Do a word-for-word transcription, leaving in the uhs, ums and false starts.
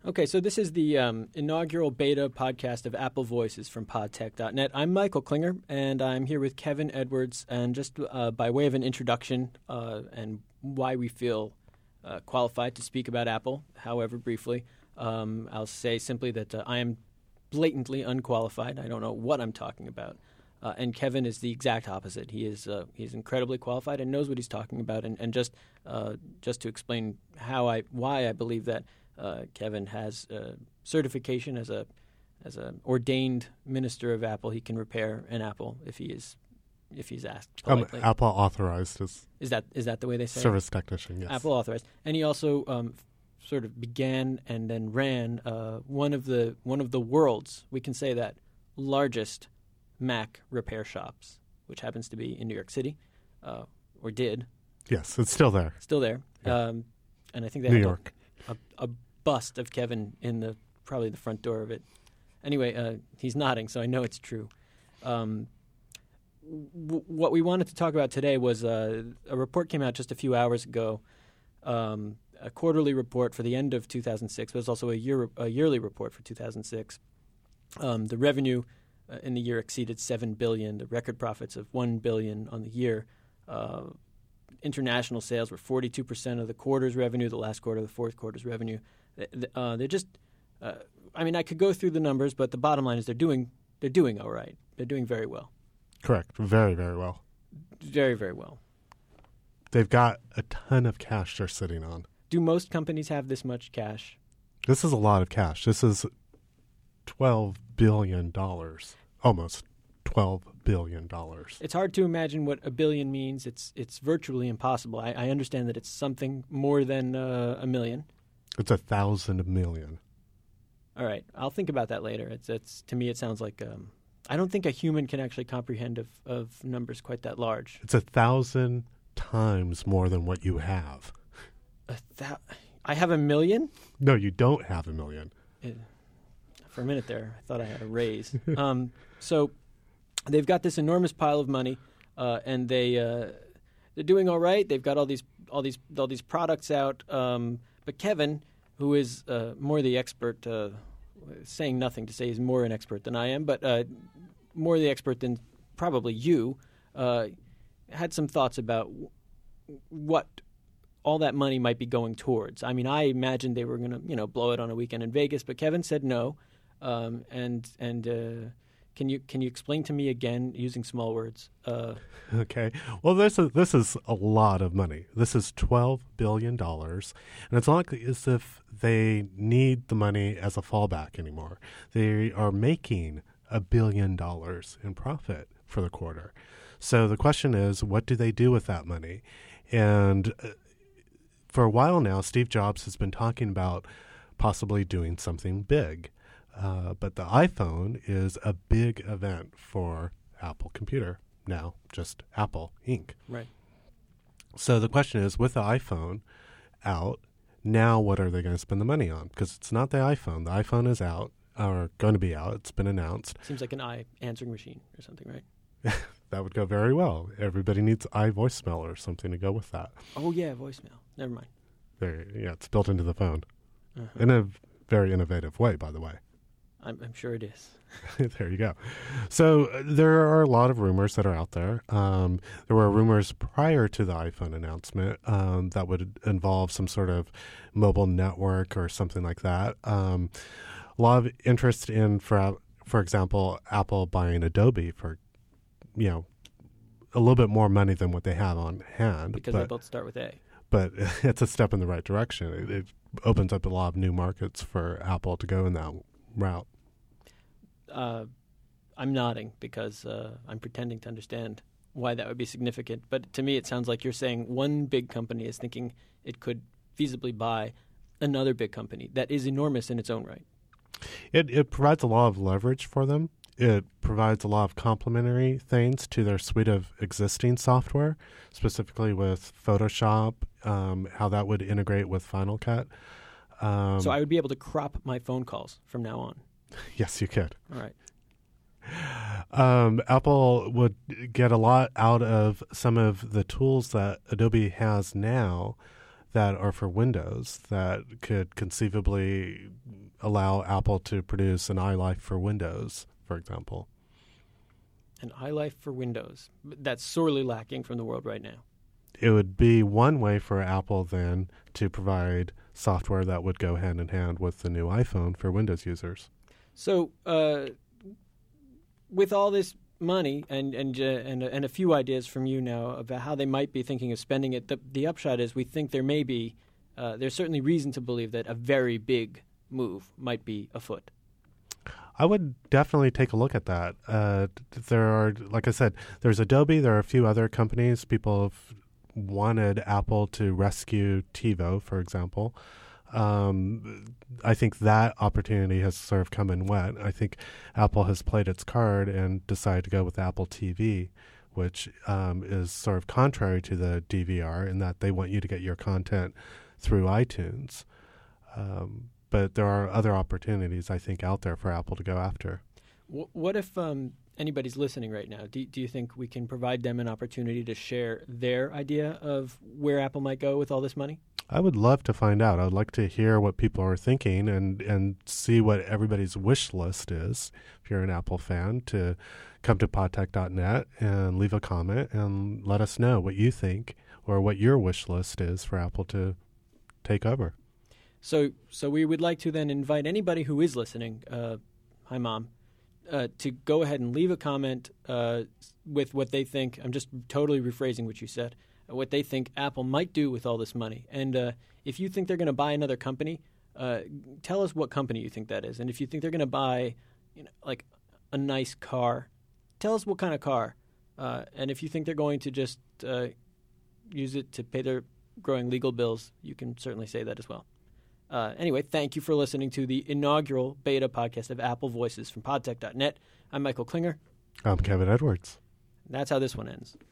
Okay, so this is the um, inaugural beta podcast of Apple Voices from podtech dot net. I'm Michael Klinger, and I'm here with Kevin Edwards. And just uh, by way of an introduction uh, and why we feel uh, qualified to speak about Apple, however briefly, um, I'll say simply that uh, I am blatantly unqualified. I don't know what I'm talking about. Uh, and Kevin is the exact opposite. He is uh, he's incredibly qualified and knows what he's talking about. And, and just uh, just to explain how I why I believe that. Uh, Kevin has uh, certification as a as an ordained minister of Apple. He can repair an Apple if he is if he's asked politely. Um, Apple authorized as is that is that the way they say service it? technician? Yes, Apple authorized, and he also um, f- sort of began and then ran uh, one of the one of the world's, we can say that, largest Mac repair shops, which happens to be in New York City, uh, or did. Yes, it's still there. Still there, yeah. um, and I think they New have York. A, a, a bust of Kevin in the probably the front door of it. Anyway, uh, he's nodding, so I know it's true. Um, w- what we wanted to talk about today was uh, a report came out just a few hours ago, um, a quarterly report for the end of two thousand six, but it's also a year a yearly report for two thousand six. Um, the revenue uh, in the year exceeded seven billion dollars, the record profits of one billion dollars on the year. Uh, international sales were forty-two percent of the quarter's revenue, the last quarter, the fourth quarter's revenue. Uh, they're just, uh, I mean, I could go through the numbers, but the bottom line is they're doing, they're doing all right. They're doing very well. Correct. Very, very well. Very, very well. They've got a ton of cash they're sitting on. Do most companies have this much cash? This is a lot of cash. This is twelve billion dollars. Almost twelve billion dollars. It's hard to imagine what a billion means. It's it's virtually impossible. I, I understand that it's something more than uh, a million. It's a thousand million. All right. I'll think about that later. It's, it's to me, it sounds like um, I don't think a human can actually comprehend of, of numbers quite that large. It's a thousand times more than what you have. A thou- I have a million? No, you don't have a million. It, for a minute there, I thought I had a raise. um, so they've got this enormous pile of money, uh, and they uh, they're doing all right. They've got all these all these all these products out. Um, But Kevin, who is uh, more the expert, uh, saying nothing to say he's more an expert than I am, but uh, more the expert than probably you, uh, had some thoughts about w- what all that money might be going towards. I mean, I imagined they were going to, you know, blow it on a weekend in Vegas, but Kevin said no. Um, and and uh, can you can you explain to me again using small words? Uh, okay. Well, this is this is a lot of money. This is twelve billion dollars, and it's not as if they need the money as a fallback anymore. They are making a billion dollars in profit for the quarter. So the question is, what do they do with that money? And uh, for a while now, Steve Jobs has been talking about possibly doing something big. Uh, but the iPhone is a big event for Apple Computer now, just Apple Incorporated. right. So the question is, with the iPhone out, now what are they going to spend the money on? Because it's not the iPhone. The iPhone is out, or going to be out. It's been announced. Seems like an i answering machine or something, right? That would go very well. Everybody needs iVoicemail or something to go with that. Oh, yeah, voicemail. Never mind. There, yeah, it's built into the phone Uh-huh. in a very innovative way, by the way. I'm, I'm sure it is. There you go. So uh, there are a lot of rumors that are out there. Um, there were rumors prior to the iPhone announcement um, that would involve some sort of mobile network or something like that. Um, a lot of interest in, for for example, Apple buying Adobe for, you know, a little bit more money than what they have on hand. Because but, they both start with A. But it's a step in the right direction. It, it opens up a lot of new markets for Apple to go in that route. Uh, I'm nodding because uh, I'm pretending to understand why that would be significant. But to me, it sounds like you're saying one big company is thinking it could feasibly buy another big company that is enormous in its own right. It it provides a lot of leverage for them. It provides a lot of complementary things to their suite of existing software, specifically with Photoshop, um, how that would integrate with Final Cut. Um, so I would be able to crop my phone calls from now on. Yes, you could. All right. Um, Apple would get a lot out of some of the tools that Adobe has now that are for Windows that could conceivably allow Apple to produce an iLife for Windows, for example. An iLife for Windows. That's sorely lacking from the world right now. It would be one way for Apple then to provide software that would go hand in hand with the new iPhone for Windows users. So, uh, with all this money and and uh, and, and a few ideas from you now about how they might be thinking of spending it, the, the upshot is we think there may be, uh, there's certainly reason to believe that a very big move might be afoot. I would definitely take a look at that. Uh, there are, like I said, there's Adobe. There are a few other companies. People have wanted Apple to rescue TiVo, for example. Um, I think that opportunity has sort of come in wet. I think Apple has played its card and decided to go with Apple T V, which um, is sort of contrary to the D V R in that they want you to get your content through iTunes. Um, but there are other opportunities, I think, out there for Apple to go after. What if um, anybody's listening right now? Do, do you think we can provide them an opportunity to share their idea of where Apple might go with all this money? I would love to find out. I'd like to hear what people are thinking and, and see what everybody's wish list is. If you're an Apple fan, to come to podtech dot net and leave a comment and let us know what you think or what your wish list is for Apple to take over. So so we would like to then invite anybody who is listening, uh, hi, Mom, uh, to go ahead and leave a comment uh, with what they think. I'm just totally rephrasing what you said. What they think Apple might do with all this money. And uh, if you think they're going to buy another company, uh, tell us what company you think that is. And if you think they're going to buy, you know, like a nice car, tell us what kind of car. Uh, and if you think they're going to just uh, use it to pay their growing legal bills, you can certainly say that as well. Uh, anyway, thank you for listening to the inaugural beta podcast of Apple Voices from podtech dot net. I'm Michael Klinger. I'm Kevin Edwards. That's how this one ends.